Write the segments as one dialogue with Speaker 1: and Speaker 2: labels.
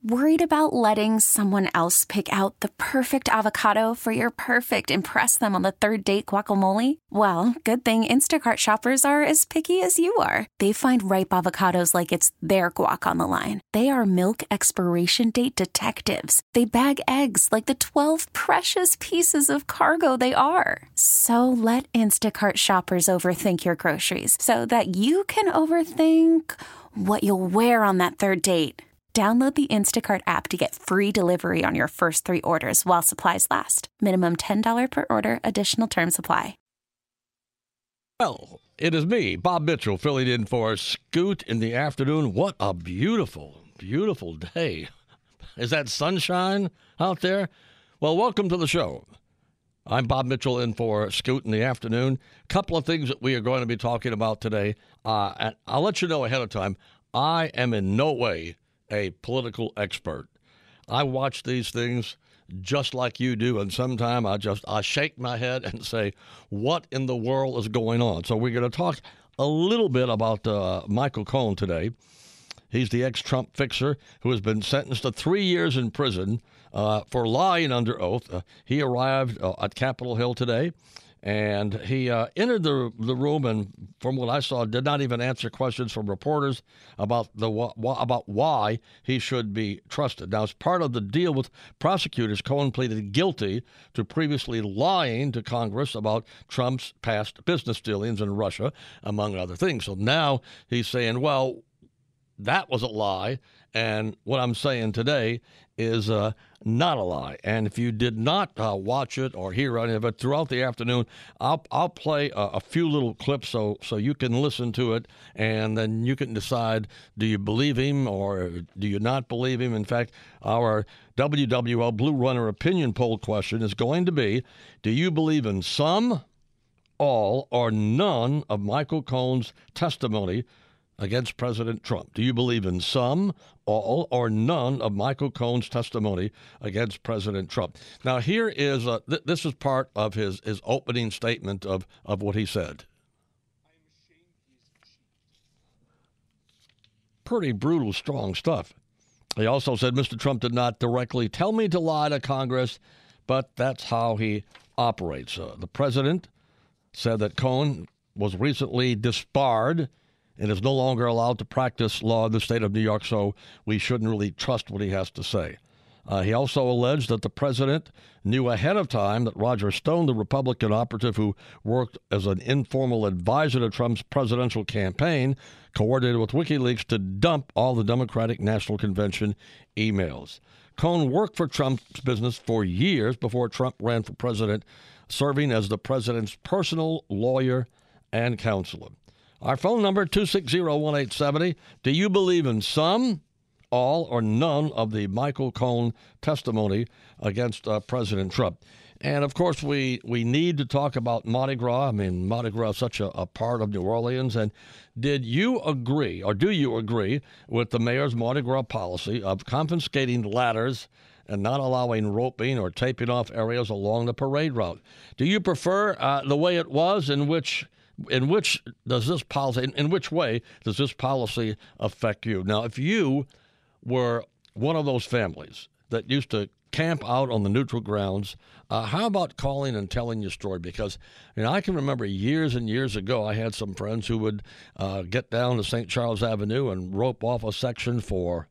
Speaker 1: Worried about letting someone else pick out the perfect avocado for your perfect impress them on the third date guacamole? Well, good thing Instacart shoppers are as picky as you are. They find ripe avocados like it's their guac on the line. They are milk expiration date detectives. They bag eggs like the 12 precious pieces of cargo they are. So let Instacart shoppers overthink your groceries so that you can overthink what you'll wear on that third date. Download the Instacart app to get free delivery on your first 3 orders while supplies last. Minimum $10 per order. Additional terms apply.
Speaker 2: Well, it is me, Bob Mitchell, filling in for Scoot in the afternoon. What a beautiful, beautiful day. Is that sunshine out there? Well, welcome to the show. I'm Bob Mitchell in for Scoot in the afternoon. Couple of things that we are going to be talking about today. And I'll let you know ahead of time, I am in no way a political expert. I watch these things just like you do, and sometimes I shake my head and say, what in the world is going on? So we're going to talk a little bit about Michael Cohen today. He's the ex-Trump fixer who has been sentenced to 3 years in prison for lying under oath. He arrived at Capitol Hill today, and he entered the room and, from what I saw, did not even answer questions from reporters about why he should be trusted. Now, as part of the deal with prosecutors, Cohen pleaded guilty to previously lying to Congress about Trump's past business dealings in Russia, among other things. So now he's saying, well, that was a lie, and what I'm saying today is not a lie. And if you did not watch it or hear any of it throughout the afternoon, I'll play a few little clips so you can listen to it, and then you can decide, do you believe him or do you not believe him? In fact, our WWL Blue Runner opinion poll question is going to be, do you believe in some, all, or none of Michael Cohen's testimony against President Trump? Do you believe in some, all, or none of Michael Cohen's testimony against President Trump? Now, here is this is part of his opening statement of what he said. Pretty brutal, strong stuff. He also said Mr. Trump did not directly tell me to lie to Congress, but that's how he operates. The president said that Cohen was recently disbarred and is no longer allowed to practice law in the state of New York, so we shouldn't really trust what he has to say. He also alleged that the president knew ahead of time that Roger Stone, the Republican operative who worked as an informal advisor to Trump's presidential campaign, coordinated with WikiLeaks to dump all the Democratic National Convention emails. Cohen worked for Trump's business for years before Trump ran for president, serving as the president's personal lawyer and counselor. Our phone number, 260-1870. Do you believe in some, all, or none of the Michael Cohen testimony against President Trump? And, of course, we need to talk about Mardi Gras. I mean, Mardi Gras is such a part of New Orleans. And did you agree, or do you agree, with the mayor's Mardi Gras policy of confiscating ladders and not allowing roping or taping off areas along the parade route? Do you prefer the way it was, in which does this policy, in which way does this policy affect you? Now, if you were one of those families that used to camp out on the neutral grounds, how about calling and telling your story? Because, I can remember years and years ago, I had some friends who would get down to St. Charles Avenue and rope off a section for,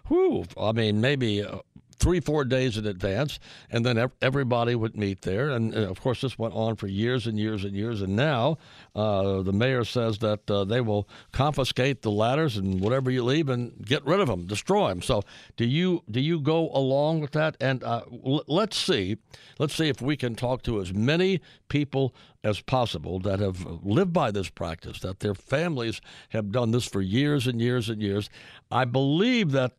Speaker 2: maybe 3-4 days in advance, and then everybody would meet there. And of course, this went on for years and years and years. And now the mayor says that they will confiscate the ladders and whatever you leave and get rid of them, destroy them. So do you go along with that? And let's see if we can talk to as many people as possible that have lived by this practice, that their families have done this for years and years and years. I believe that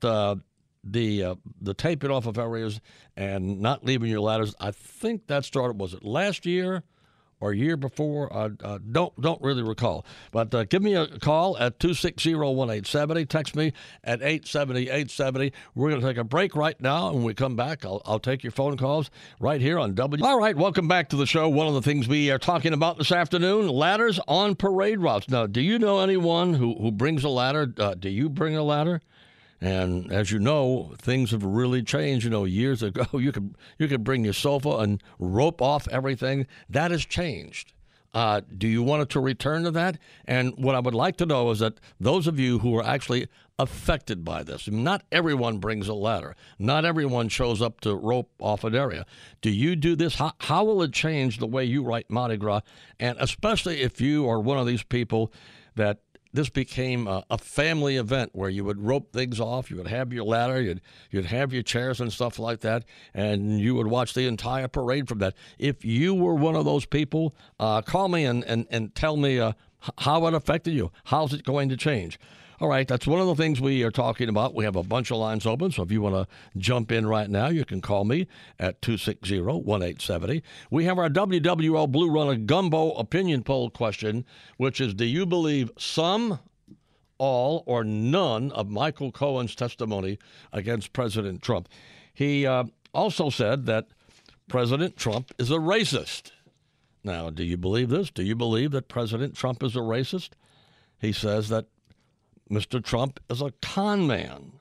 Speaker 2: the taping off of areas and not leaving your ladders, I think that started, was it last year or year before? I don't really recall. But give me a call at 260-1870. Text me at 870-870. We're going to take a break right now, and when we come back, I'll take your phone calls right here on W. All right, welcome back to the show. One of the things we are talking about this afternoon, ladders on parade routes. Now, do you know anyone who brings a ladder? Do you bring a ladder? And as you know, things have really changed. Years ago, you could bring your sofa and rope off everything. That has changed. Do you want it to return to that? And what I would like to know is that those of you who are actually affected by this, not everyone brings a ladder. Not everyone shows up to rope off an area. Do you do this? How will it change the way you write Mardi Gras? And especially if you are one of these people that this became a family event where you would rope things off, you would have your ladder, you'd have your chairs and stuff like that, and you would watch the entire parade from that. If you were one of those people, call me and tell me how it affected you. How's it going to change? All right, that's one of the things we are talking about. We have a bunch of lines open, so if you want to jump in right now, you can call me at 260-1870. We have our WWL Blue Runner Gumbo opinion poll question, which is, do you believe some, all, or none of Michael Cohen's testimony against President Trump? He also said that President Trump is a racist. Now, do you believe this? Do you believe that President Trump is a racist? He says that Mr. Trump is a con man.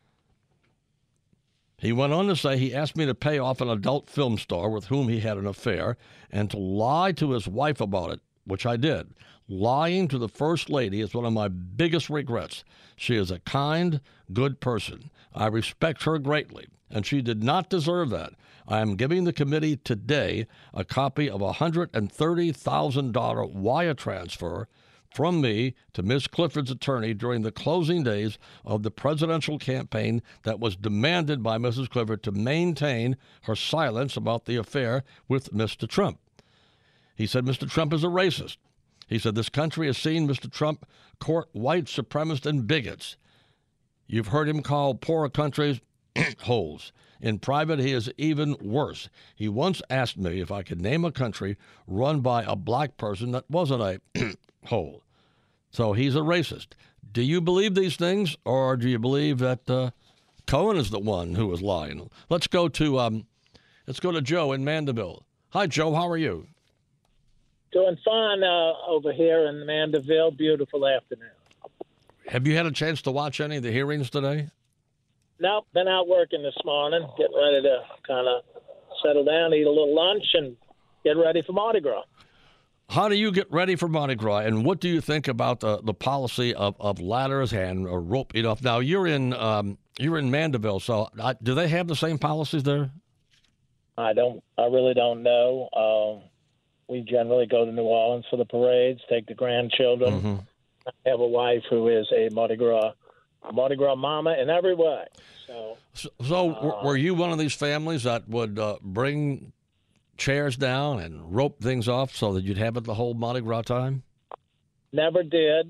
Speaker 2: He went on to say he asked me to pay off an adult film star with whom he had an affair and to lie to his wife about it, which I did. Lying to the First Lady is one of my biggest regrets. She is a kind, good person. I respect her greatly, and she did not deserve that. I am giving the committee today a copy of a $130,000 wire transfer from me to Ms. Clifford's attorney during the closing days of the presidential campaign that was demanded by Mrs. Clifford to maintain her silence about the affair with Mr. Trump. He said Mr. Trump is a racist. He said this country has seen Mr. Trump court white supremacists and bigots. You've heard him call poorer countries holes. In private, he is even worse. He once asked me if I could name a country run by a black person that wasn't a hole. So he's a racist. Do you believe these things, or do you believe that Cohen is the one who is lying? Let's go to Joe in Mandeville. Hi, Joe. How are you?
Speaker 3: Doing fine over here in Mandeville. Beautiful afternoon.
Speaker 2: Have you had a chance to watch any of the hearings today?
Speaker 3: Nope. Been out working this morning, getting ready to kind of settle down, eat a little lunch, and get ready for Mardi Gras.
Speaker 2: How do you get ready for Mardi Gras, and what do you think about the policy of ladders and rope off? Now, you're in Mandeville, so do they have the same policies there?
Speaker 3: I really don't know. We generally go to New Orleans for the parades, take the grandchildren.
Speaker 2: Mm-hmm.
Speaker 3: I have a wife who is a Mardi Gras mama in every way. So
Speaker 2: were you one of these families that would bring chairs down and rope things off so that you'd have it the whole Mardi Gras time?
Speaker 3: Never did.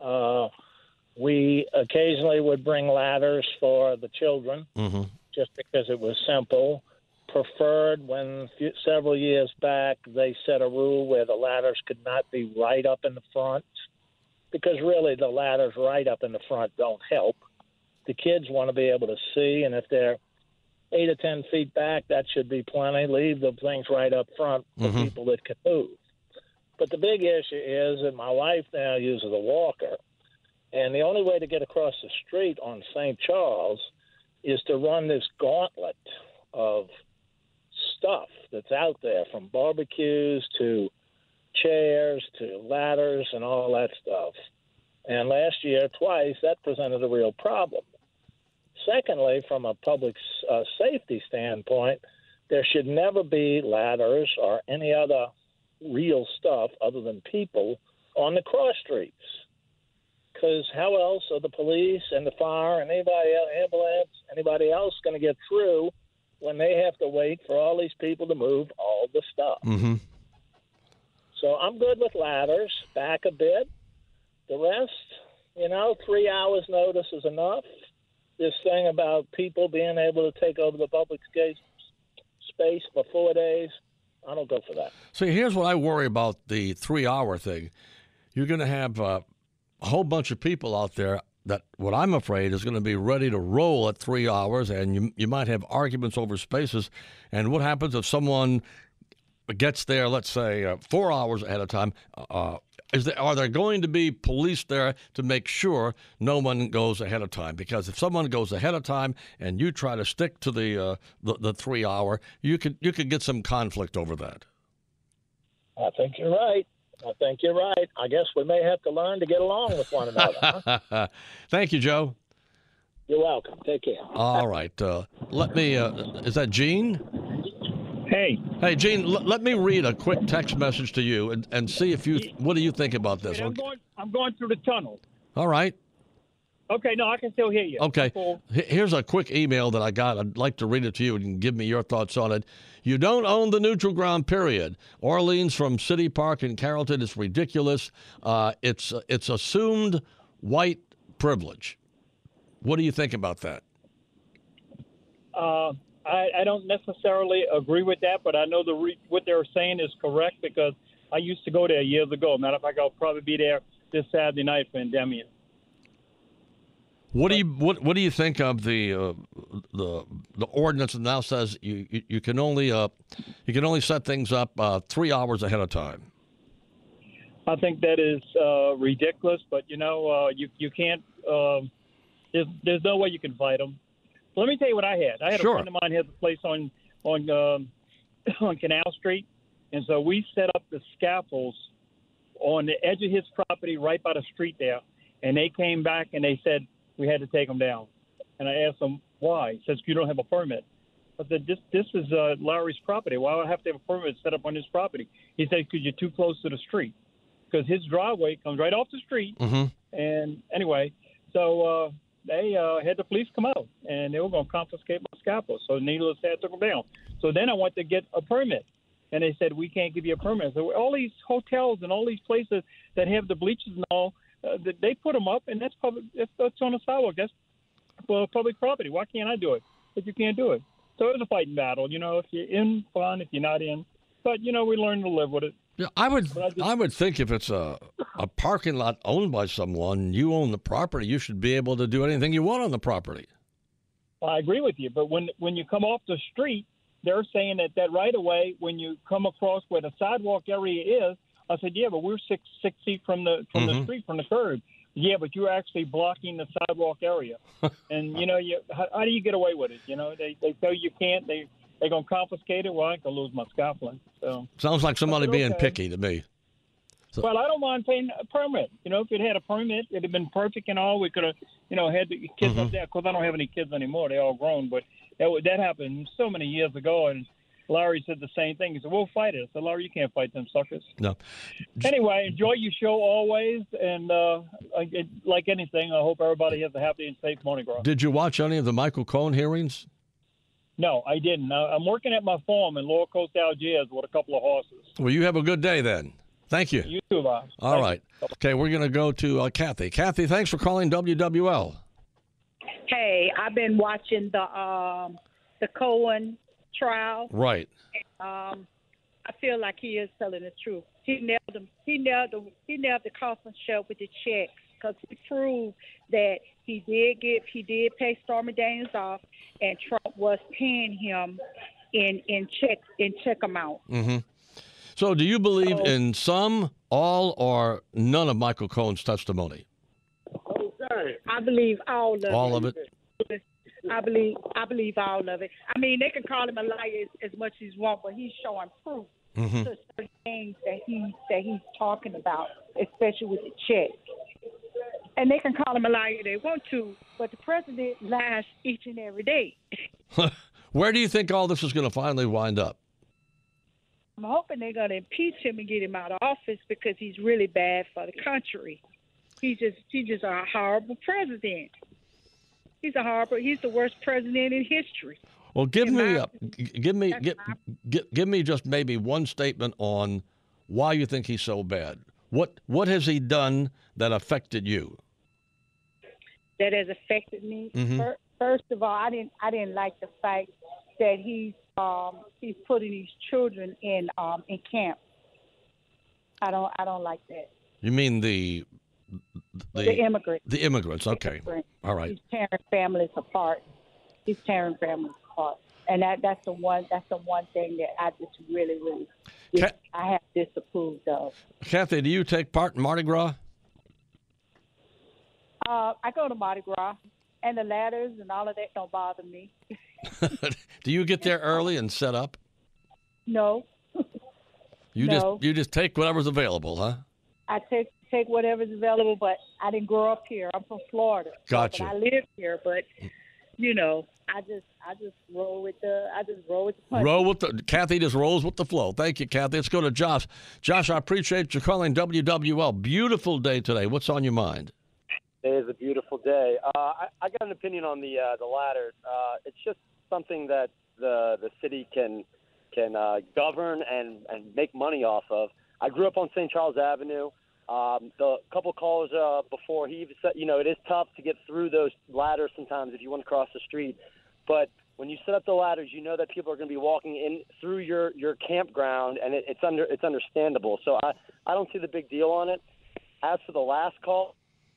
Speaker 3: We occasionally would bring ladders for the children,
Speaker 2: mm-hmm.
Speaker 3: just because it was simple. Preferred when several years back they set a rule where the ladders could not be right up in the front, because really the ladders right up in the front don't help. The kids want to be able to see, and if they're 8 or 10 feet back, that should be plenty. Leave the things right up front for
Speaker 2: mm-hmm.
Speaker 3: people that can move. But the big issue is that my wife now uses a walker, and the only way to get across the street on St. Charles is to run this gauntlet of stuff that's out there, from barbecues to chairs to ladders and all that stuff. And last year, twice, that presented a real problem. Secondly, from a public safety standpoint, there should never be ladders or any other real stuff other than people on the cross streets. Because how else are the police and the fire and ambulance, anybody else going to get through when they have to wait for all these people to move all the stuff?
Speaker 2: Mm-hmm.
Speaker 3: So I'm good with ladders, back a bit. The rest, 3 hours notice is enough. This thing about people being able to take over the public space for 4 days, I don't go for that.
Speaker 2: See, here's what I worry about the 3-hour thing. You're going to have a whole bunch of people out there that, what I'm afraid, is going to be ready to roll at 3 hours, and you might have arguments over spaces. And what happens if someone gets there, let's say, 4 hours ahead of time? Are there going to be police there to make sure no one goes ahead of time? Because if someone goes ahead of time and you try to stick to the 3 hour, you could get some conflict over that.
Speaker 3: I think you're right. I guess we may have to learn to get along with one another. Huh?
Speaker 2: Thank you, Joe.
Speaker 3: You're welcome. Take care.
Speaker 2: All right. Let me. Is that Gene?
Speaker 4: Hey.
Speaker 2: Hey, Gene. Let me read a quick text message to you and see if you. What do you think about this?
Speaker 4: I'm going through the tunnel.
Speaker 2: All right.
Speaker 4: Okay. No, I can still hear you.
Speaker 2: Okay. Here's a quick email that I got. I'd like to read it to you and give me your thoughts on it. You don't own the neutral ground, period. Orleans from City Park in Carrollton is ridiculous. It's assumed white privilege. What do you think about that?
Speaker 4: I don't necessarily agree with that, but I know what they're saying is correct because I used to go there years ago. Matter of fact, I'll probably be there this Saturday night for Endymion.
Speaker 2: What do you think of the ordinance that now says you can only set things up 3 hours ahead of time?
Speaker 4: I think that is ridiculous, but you can't. There's no way you can fight them. Let me tell you what I had. I had
Speaker 2: Sure.
Speaker 4: A friend of mine has a place on Canal Street, and so we set up the scaffolds on the edge of his property, right by the street there. And they came back and they said we had to take them down. And I asked them why. He says you don't have a permit. I said this is Larry's property. Why would I have to have a permit set up on his property? He said because you're too close to the street. Because his driveway comes right off the street.
Speaker 2: Mm-hmm.
Speaker 4: And anyway, so they had the police come out, and they were going to confiscate my scaffold. So needless to say, I took them down. So then I went to get a permit, and they said, we can't give you a permit. So all these hotels and all these places that have the bleachers and all, they put them up, and that's on the sidewalk. That's public property. Why can't I do it? But you can't do it. So it was a fighting battle. If you're in, fine. If you're not in. But, we learn to live with it.
Speaker 2: Yeah, I would think if it's a parking lot owned by someone, you own the property, you should be able to do anything you want on the property.
Speaker 4: Well, I agree with you, but when you come off the street, they're saying that right away when you come across where the sidewalk area is. I said, yeah, but we're six feet from the street, from the curb. Yeah, but you're actually blocking the sidewalk area, and how do you get away with it? They tell you can't. They're going to confiscate it. Well, I can lose my scaffolding. So
Speaker 2: sounds like somebody being picky to me. So.
Speaker 4: Well, I don't mind paying a permit. If it had a permit, it'd have been perfect and all. We could have, had the kids up there. Of course, I don't have any kids anymore. They're all grown. But that happened so many years ago, and Larry said the same thing. He said, we'll fight it. I said, Larry, you can't fight them suckers.
Speaker 2: No.
Speaker 4: Anyway, enjoy your show always. And like anything, I hope everybody has a happy and safe Mardi Gras.
Speaker 2: Did you watch any of the Michael Cohen hearings?
Speaker 4: No, I didn't. I'm working at my farm in Lower Coast, Algiers with a couple of horses.
Speaker 2: Well, you have a good day then. Thank you.
Speaker 4: You too, Bob.
Speaker 2: All right. Okay, we're going to go to Kathy. Kathy, thanks for calling WWL.
Speaker 5: Hey, I've been watching the Cohen trial.
Speaker 2: Right.
Speaker 5: I feel like he is telling the truth. He nailed him. He nailed the coffin shut with the checks because he proved that he did pay Stormy Daniels off, and Trump was paying him in check amount.
Speaker 2: Mm-hmm. So, do you believe in some, all, or none of Michael Cohen's testimony?
Speaker 5: I believe all of it.
Speaker 2: All of it.
Speaker 5: I believe all of it. I mean, they can call him a liar as much as you want, but he's showing proof to certain things that he's talking about, especially with the check. And they can call him a liar if they want to, but the president lies each and every day.
Speaker 2: Where do you think all this is going to finally wind up?
Speaker 5: I'm hoping they're going to impeach him and get him out of office because he's really bad for the country. He's just a horrible president. He's the worst president in history.
Speaker 2: Well, give me just maybe one statement on why you think he's so bad. What has he done that affected you?
Speaker 5: That has affected me.
Speaker 2: Mm-hmm.
Speaker 5: First of all, I didn't like the fact that he's putting these children in camp. I don't like that.
Speaker 2: You mean the
Speaker 5: immigrants?
Speaker 2: The immigrants. Okay. All right.
Speaker 5: He's tearing families apart. And that's the one thing that I just really I have disapproved of.
Speaker 2: Kathy, do you take part in Mardi Gras?
Speaker 5: I go to Mardi Gras, and the ladders and all of that don't bother me.
Speaker 2: Do you get there early and set up?
Speaker 5: No.
Speaker 2: You just take whatever's available, huh?
Speaker 5: I take whatever's available, but I didn't grow up here. I'm from Florida.
Speaker 2: Gotcha.
Speaker 5: So, I live here, but I just roll with the punches.
Speaker 2: Kathy just rolls with the flow. Thank you, Kathy. Let's go to Josh. Josh, I appreciate you calling WWL. Beautiful day today. What's on your mind?
Speaker 6: It is a beautiful day. I got an opinion on the ladder. It's just something that the city can govern and make money off of. I grew up on St. Charles Avenue. The couple callers before, he even said, it is tough to get through those ladders sometimes if you want to cross the street. But when you set up the ladders, you know that people are going to be walking in through your campground, and it's understandable. So I don't see the big deal on it. As for the last call,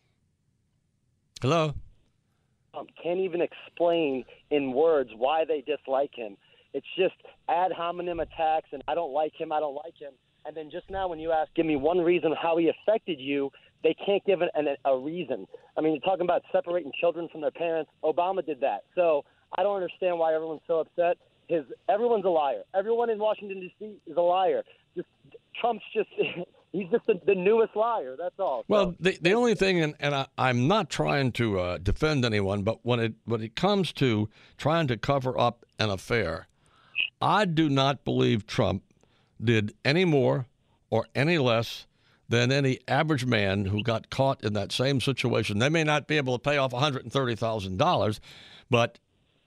Speaker 2: hello.
Speaker 6: Can't even explain in words why they dislike him. It's just ad hominem attacks, and I don't like him. And then just now when you ask, give me one reason how he affected you, they can't give a reason. I mean, you're talking about separating children from their parents. Obama did that. So I don't understand why everyone's so upset. Everyone's a liar. Everyone in Washington, D.C. is a liar. Trump's he's just the newest liar. That's all.
Speaker 2: Well, the only thing, and I'm not trying to defend anyone, but when it comes to trying to cover up an affair, I do not believe Trump did any more or any less than any average man who got caught in that same situation. They may not be able to pay off $130,000, but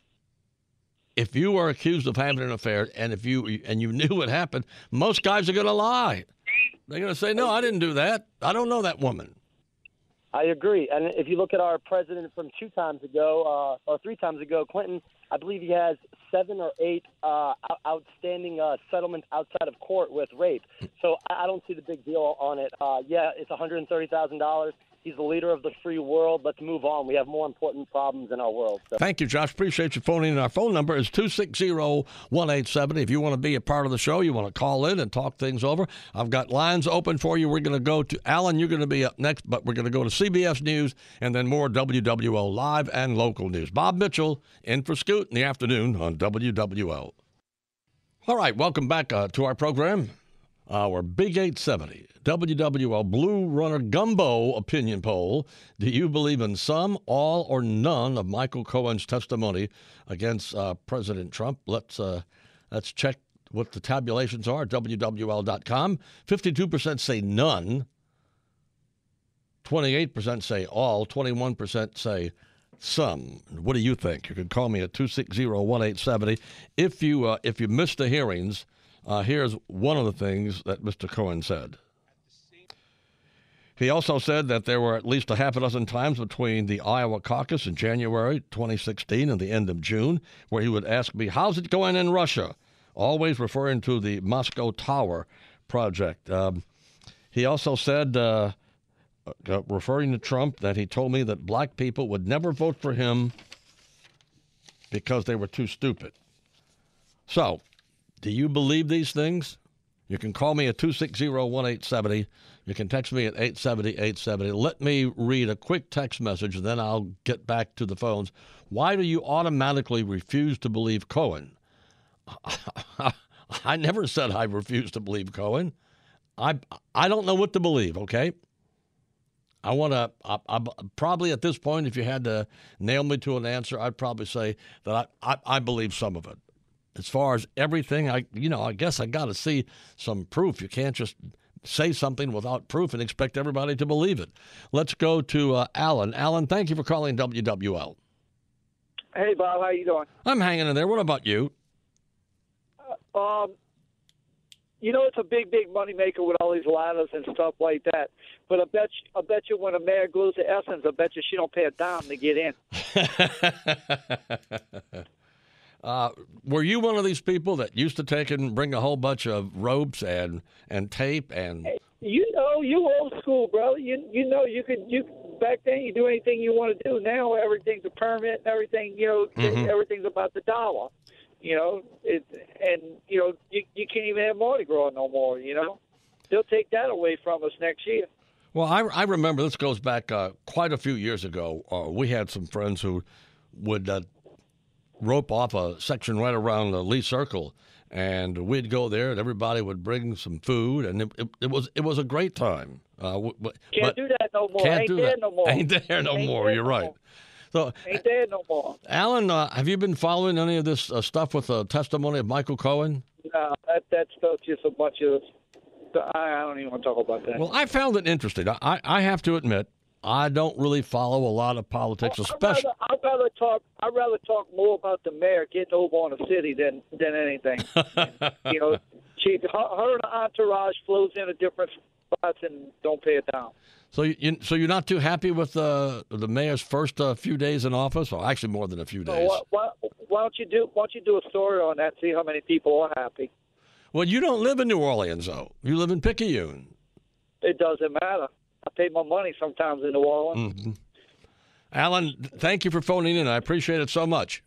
Speaker 2: if you are accused of having an affair and you knew what happened, most guys are going to lie. They're going to say, no, I didn't do that. I don't know that woman.
Speaker 6: I agree. And if you look at our president from 2 times ago or 3 times ago, Clinton, I believe he has 7 or 8 outstanding settlements outside of court with rape. So I don't see the big deal on it. It's $130,000. He's the leader of the free world. Let's move on. We have more important problems in our world. So.
Speaker 2: Thank you, Josh. Appreciate you phoning in. Our phone number is 260-1870. If you want to be a part of the show, you want to call in and talk things over, I've got lines open for you. We're going to go to Alan. You're going to be up next, but we're going to go to CBS News and then more WWL live and local news. Bob Mitchell in for Scoot in the afternoon on WWL. All right, welcome back to our program. Our Big 870 WWL Blue Runner Gumbo opinion poll. Do you believe in some, all, or none of Michael Cohen's testimony against President Trump? Let's check what the tabulations are at WWL.com. 52% say none. 28% say all. 21% say some. What do you think? You can call me at 260-1870. If you missed the hearings, here's one of the things that Mr. Cohen said. He also said that there were at least a half a dozen times between the Iowa caucus in January 2016 and the end of June where he would ask me, how's it going in Russia? Always referring to the Moscow Tower project. He also said, referring to Trump, that he told me that black people would never vote for him because they were too stupid. So, do you believe these things? You can call me at 260-1870. You can text me at 870-870. Let me read a quick text message, and then I'll get back to the phones. Why do you automatically refuse to believe Cohen? I never said I refuse to believe Cohen. I don't know what to believe, okay? I probably at this point, if you had to nail me to an answer, I'd probably say that I believe some of it. As far as everything, I guess I got to see some proof. You can't just say something without proof and expect everybody to believe it. Let's go to Alan. Alan, thank you for calling WWL.
Speaker 7: Hey, Bob, how you doing?
Speaker 2: I'm hanging in there. What about you?
Speaker 7: It's a big moneymaker with all these ladders and stuff like that. But I bet you when a mayor goes to Essence, I bet you she don't pay a dime to get in.
Speaker 2: Were you one of these people that used to take and bring a whole bunch of ropes and tape and?
Speaker 7: You old school, brother. You back then you do anything you want to do. Now everything's a permit and everything. Everything's about the dollar. You can't even have Mardi Gras no more. They'll take that away from us next year.
Speaker 2: Well, I remember this goes back quite a few years ago. We had some friends who would rope off a section right around the Lee Circle, and we'd go there, and everybody would bring some food, and it was a great time.
Speaker 7: Can't do that no more.
Speaker 2: Ain't there
Speaker 7: no more.
Speaker 2: Ain't there no more. You're right. So,
Speaker 7: ain't there no more.
Speaker 2: Alan, have you been following any of this stuff with the testimony of Michael Cohen?
Speaker 7: No, that stuff just a bunch of. I don't even want to talk about that.
Speaker 2: Well, I found it interesting. I have to admit, I don't really follow a lot of politics, especially.
Speaker 7: I'd rather talk more about the mayor getting over on the city than anything. Her and the entourage flows into different spots and don't pay it down.
Speaker 2: So you're not too happy with the mayor's first few days in office, or actually more than a few days?
Speaker 7: Why don't you do a story on that? See how many people are happy.
Speaker 2: Well, you don't live in New Orleans, though. You live in Picayune.
Speaker 7: It doesn't matter. I pay my money sometimes in New Orleans.
Speaker 2: Mm-hmm. Alan, thank you for phoning in. I appreciate it so much.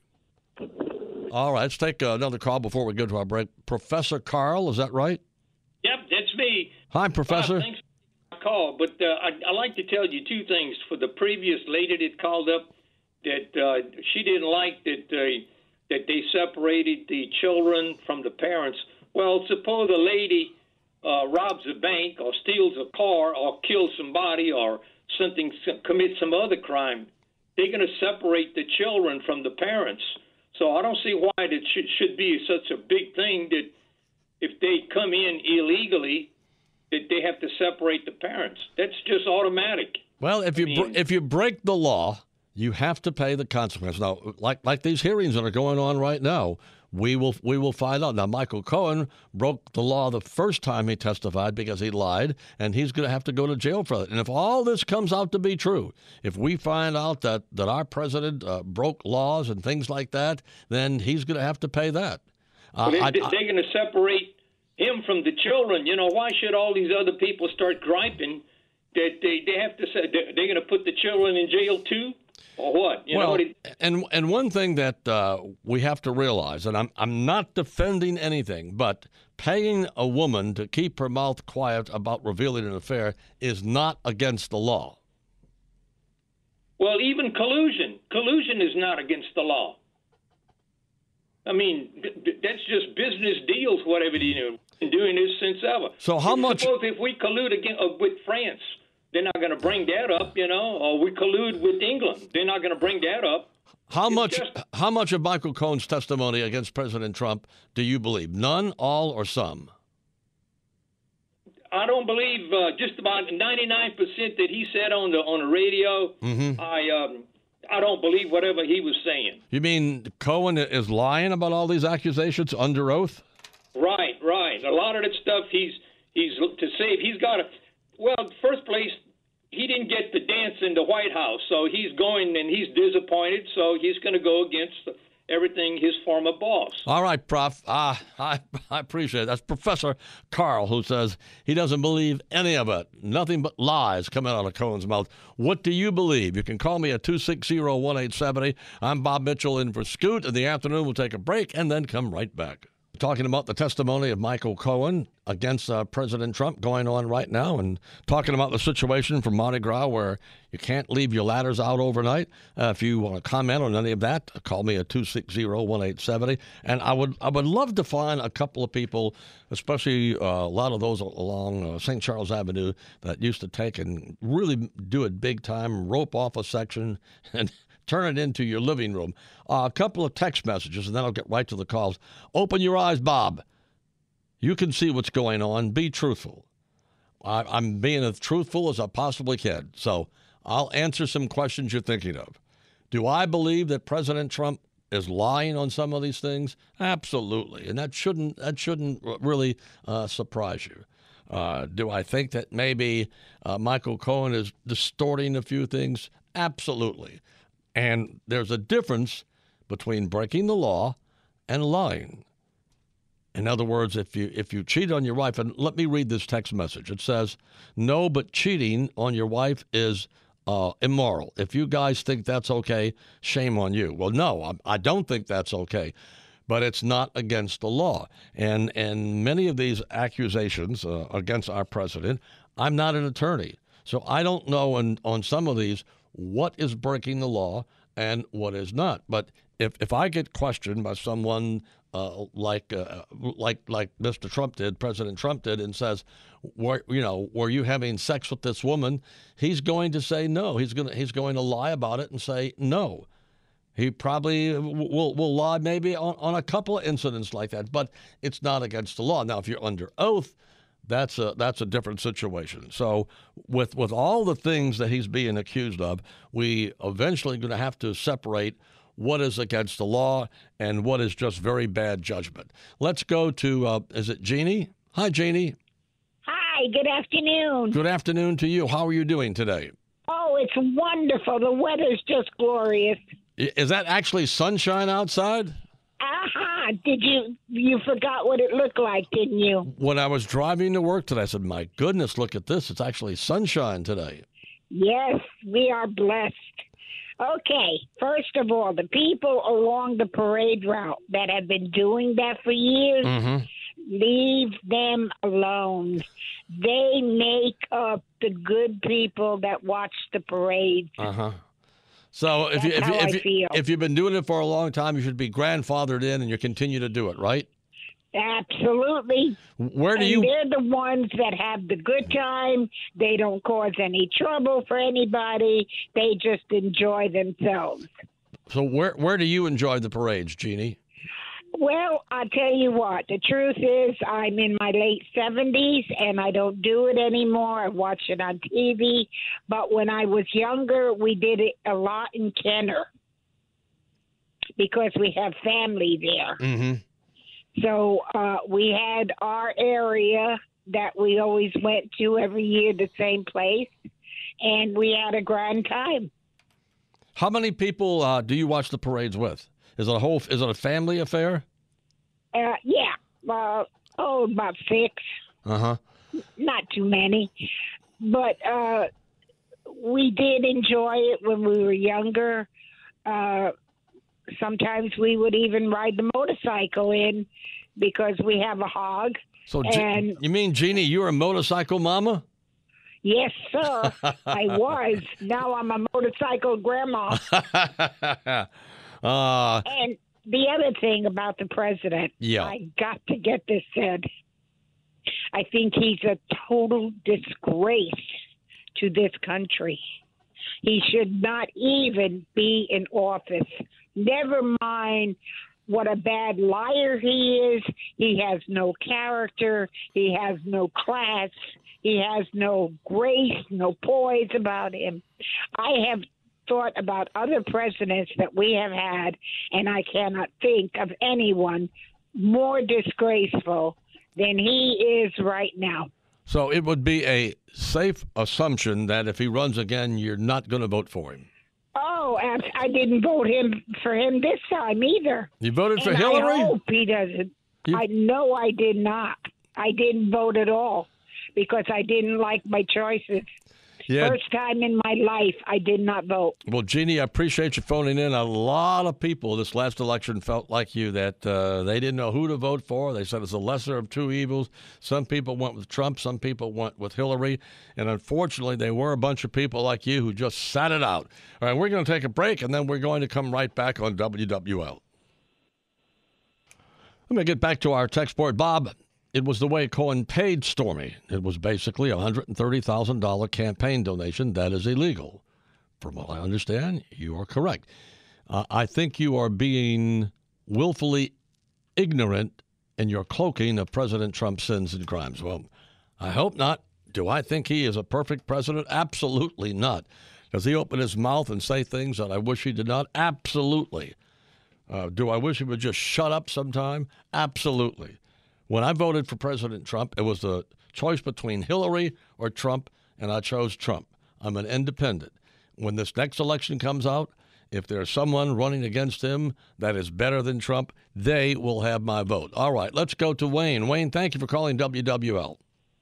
Speaker 2: All right, let's take another call before we go to our break. Professor Carl, is that right?
Speaker 8: Yep, that's me.
Speaker 2: Hi, Professor.
Speaker 8: Thanks for the call, but I'd like to tell you two things. For the previous lady that called up, that she didn't like that they separated the children from the parents. Well, suppose a lady robs a bank or steals a car or kills somebody or commits some other crime. They're going to separate the children from the parents. So I don't see why it should be such a big thing that if they come in illegally, that they have to separate the parents. That's just automatic.
Speaker 2: Well, if you break the law, you have to pay the consequence. Now, like these hearings that are going on right now, we will find out. Now, Michael Cohen broke the law the first time he testified because he lied, and he's going to have to go to jail for it. And if all this comes out to be true, if we find out that our president broke laws and things like that, then he's going to have to pay that.
Speaker 8: They're going to separate him from the children. Why should all these other people start griping that they have to say they're going to put the children in jail too? Or what?
Speaker 2: And one thing that we have to realize, and I'm not defending anything, but paying a woman to keep her mouth quiet about revealing an affair is not against the law.
Speaker 8: Well, even collusion is not against the law. I mean, that's just business deals, whatever been doing this since ever.
Speaker 2: So how much?
Speaker 8: Suppose if we collude with France, they're not going to bring that up, or we collude with England. They're not going to bring that up.
Speaker 2: How much of Michael Cohen's testimony against President Trump do you believe? None, all, or some?
Speaker 8: I don't believe just about 99% that he said on the radio. Mm-hmm. I don't believe whatever he was saying.
Speaker 2: You mean Cohen is lying about all these accusations under oath?
Speaker 8: Right. A lot of that stuff he's to say he's got a. Well, first place, he didn't get the dance in the White House, so he's going and he's disappointed, so he's going to go against everything his former boss.
Speaker 2: All right, Prof. I appreciate it. That's Professor Carl, who says he doesn't believe any of it. Nothing but lies coming out of Cohen's mouth. What do you believe? You can call me at 260-1870. I'm Bob Mitchell in for Scoot. In the afternoon, we'll take a break and then come right back. Talking about the testimony of Michael Cohen against President Trump going on right now, and talking about the situation from Mardi Gras where you can't leave your ladders out overnight. If you want to comment on any of that, call me at 260-1870. And I would love to find a couple of people, especially a lot of those along St. Charles Avenue, that used to take and really do it big time, rope off a section and turn it into your living room. A couple of text messages, and then I'll get right to the calls. Open your eyes, Bob. You can see what's going on. Be truthful. I'm being as truthful as I possibly can. So I'll answer some questions you're thinking of. Do I believe that President Trump is lying on some of these things? Absolutely. And that shouldn't really surprise you. Do I think that maybe Michael Cohen is distorting a few things? Absolutely. And there's a difference between breaking the law and lying. In other words, if you cheat on your wife, and let me read this text message. It says, no, but cheating on your wife is immoral. If you guys think that's okay, shame on you. Well, no, I don't think that's okay. but it's not against the law. And many of these accusations against our president, I'm not an attorney, so I don't know on some of these what is breaking the law and what is not. But if I get questioned by someone like Mr. Trump did, President Trump did, and says, were you having sex with this woman? He's going to say no. He's going to lie about it and say no. He probably will lie maybe on a couple of incidents like that, but it's not against the law. Now, if you're under oath, that's a different situation. So with all the things that he's being accused of, we eventually going to have to separate what is against the law and what is just very bad judgment. Let's go to, is it Jeannie? Hi, Jeannie.
Speaker 9: Hi, good afternoon.
Speaker 2: Good afternoon to you. How are you doing today?
Speaker 9: Oh, it's wonderful. The weather's just glorious.
Speaker 2: Is that actually sunshine outside?
Speaker 9: Aha! You forgot what it looked like, didn't you?
Speaker 2: When I was driving to work today, I said, my goodness, look at this. It's actually sunshine today.
Speaker 9: Yes, we are blessed. Okay, first of all, the people along the parade route that have been doing that for years, leave them alone. They make up the good people that watch the parade.
Speaker 2: So if you've been doing it for a long time, you should be grandfathered in and you continue to do it, right?
Speaker 9: Absolutely. They're the ones that have the good time. They don't cause any trouble for anybody. They just enjoy themselves.
Speaker 2: So where do you enjoy the parades, Jeannie?
Speaker 9: Well, I'll tell you what. The truth is I'm in my late 70s, and I don't do it anymore. I watch it on TV. But when I was younger, we did it a lot in Kenner because we have family there.
Speaker 2: Mm-hmm.
Speaker 9: So we had our area that we always went to every year, the same place, and we had a grand time.
Speaker 2: How many people do you watch the parades with? Is it a family affair?
Speaker 9: Yeah. About 6. Not too many. But we did enjoy it when we were younger. Sometimes we would even ride the motorcycle in because we have a hog.
Speaker 2: So you mean, Jeannie, you're a motorcycle mama?
Speaker 9: Yes, sir. I was. Now I'm a motorcycle grandma. And the other thing about the president, I got to get this said. I think he's a total disgrace to this country. He should not even be in office. Never mind what a bad liar he is. He has no character. He has no class. He has no grace, no poise about him. I have thought about other presidents that we have had, and I cannot think of anyone more disgraceful than he is right now.
Speaker 2: So it would be a safe assumption that if he runs again, you're not going to vote for him.
Speaker 9: Oh, I didn't vote for him this time either.
Speaker 2: You voted for Hillary?
Speaker 9: I hope he doesn't. I know I did not. I didn't vote at all because I didn't like my choices. Yeah. First time in my life, I did not vote.
Speaker 2: Well, Jeannie, I appreciate you phoning in. A lot of people this last election felt like you, that they didn't know who to vote for. They said it's the lesser of two evils. Some people went with Trump. Some people went with Hillary. And unfortunately, there were a bunch of people like you who just sat it out. All right, we're going to take a break, and then we're going to come right back on WWL. Let me get back to our text board. Bob, it was the way Cohen paid Stormy. It was basically a $130,000 campaign donation. That is illegal. From what I understand, you are correct. I think you are being willfully ignorant in your cloaking of President Trump's sins and crimes. Well, I hope not. Do I think he is a perfect president? Absolutely not. Does he open his mouth and say things that I wish he did not? Absolutely. Do I wish he would just shut up sometime? Absolutely. When I voted for President Trump, it was a choice between Hillary or Trump, and I chose Trump. I'm an independent. When this next election comes out, if there's someone running against him that is better than Trump, they will have my vote. All right, let's go to Wayne. Wayne, thank you for calling WWL.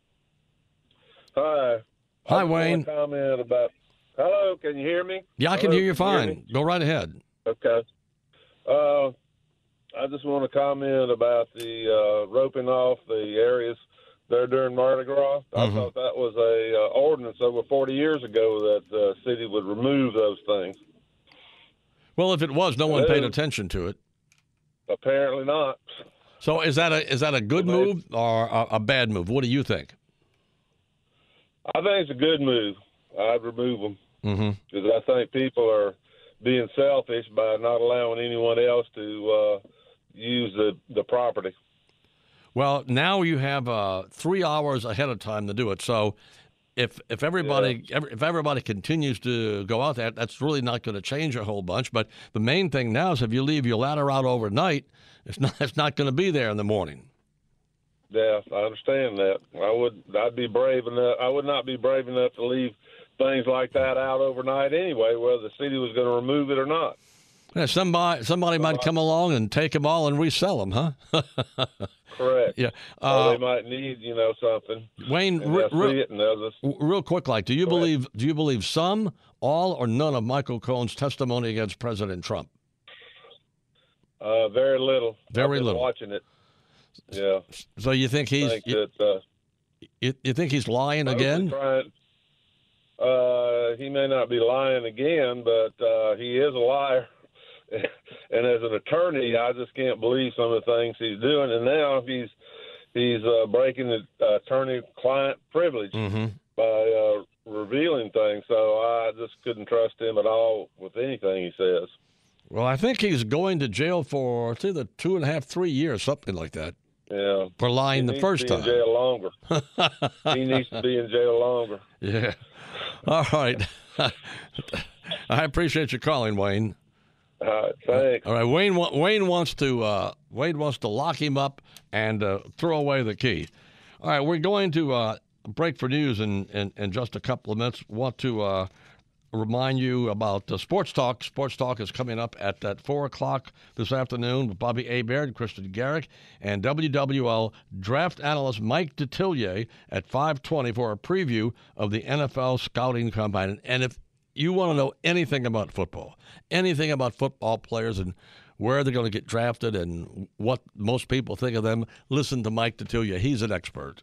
Speaker 10: Hi.
Speaker 2: Hi, Wayne.
Speaker 10: Comment about. Hello, can you hear me?
Speaker 2: Yeah, I can hear you fine. Go right ahead.
Speaker 10: Okay. I just want to comment about the roping off the areas there during Mardi Gras. I thought that was a ordinance over 40 years ago that the city would remove those things.
Speaker 2: Well, if it was, no one paid attention to it.
Speaker 10: Apparently not.
Speaker 2: So is that a good move or a bad move? What do you think?
Speaker 10: I think it's a good move. I'd remove them because I think people are being selfish by not allowing anyone else to use the property.
Speaker 2: Well, now you have 3 hours ahead of time to do it. So if everybody continues to go out there, that's really not going to change a whole bunch. But the main thing now is if you leave your ladder out overnight, it's not going to be there in the morning.
Speaker 10: Yeah, I understand that. I'd be brave enough. I would not be brave enough to leave things like that out overnight anyway, whether the city was going to remove it or not.
Speaker 2: Yeah, somebody might come along and take them all and resell them, huh?
Speaker 10: Correct.
Speaker 2: Yeah.
Speaker 10: They might need, something.
Speaker 2: Wayne, real quick, do you believe some, all, or none of Michael Cohen's testimony against President Trump?
Speaker 10: Very little.
Speaker 2: Very
Speaker 10: I've been
Speaker 2: little.
Speaker 10: Watching it. Yeah.
Speaker 2: So you think you think he's lying again?
Speaker 10: He may not be lying again, but he is a liar. And as an attorney, I just can't believe some of the things he's doing. And now he's breaking the attorney-client privilege by revealing things. So I just couldn't trust him at all with anything he says.
Speaker 2: Well, I think he's going to jail for it's either 2.5, 3 years, something like that.
Speaker 10: Yeah.
Speaker 2: For lying the first time.
Speaker 10: He needs to be in jail longer. He needs to be in jail longer.
Speaker 2: Yeah. All right. I appreciate you calling, Wayne.
Speaker 10: Thanks.
Speaker 2: All right, Wayne wants to lock him up and throw away the key. All right, we're going to break for news in just a couple of minutes. Want to remind you about Sports Talk. Sports Talk is coming up at 4 o'clock this afternoon with Bobby Hebert, Kristen Garrick, and WWL draft analyst Mike Detillier at 5:20 for a preview of the NFL Scouting Combine. And if you want to know anything about football players and where they're going to get drafted and what most people think of them, listen to Mike Detillier. He's an expert.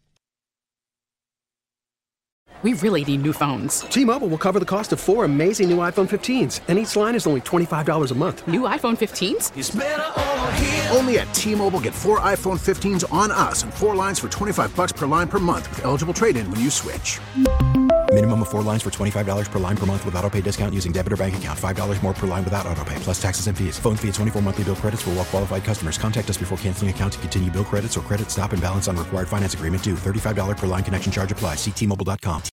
Speaker 11: We really need new phones.
Speaker 12: T-Mobile will cover the cost of 4 amazing new iPhone 15s, and each line is only $25 a month.
Speaker 11: New iPhone 15s?
Speaker 13: It's better over here. Only at T-Mobile, get 4 iPhone 15s on us and 4 lines for $25 per line per month with eligible trade-in when you switch.
Speaker 14: Minimum of 4 lines for $25 per line per month with autopay discount using debit or bank account. $5 more per line without autopay, plus taxes and fees. Phone fee at 24 monthly bill credits for well-qualified customers. Contact us before canceling account to continue bill credits or credit stop and balance on required finance agreement due. $35 per line connection charge applies. See T-Mobile.com.